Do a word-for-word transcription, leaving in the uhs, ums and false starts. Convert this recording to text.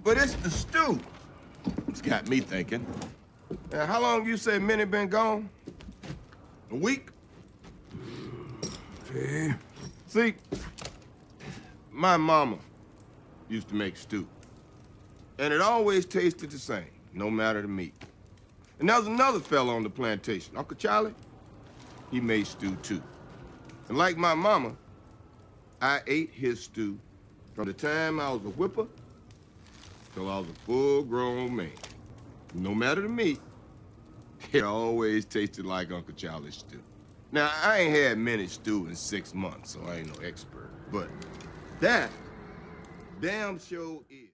But it's the stew. It's got me thinking. Now, how long you say Minnie been gone? A week? See? See, my mama used to make stew. And it always tasted the same, no matter the meat. And there was another fella on the plantation, Uncle Charlie. He made stew, too. And like my mama, I ate his stew from the time I was a whipper till I was a full-grown man. No matter the meat, it always tasted like Uncle Charlie's stew. Now, I ain't had many stew in six months, so I ain't no expert. But that damn sure is.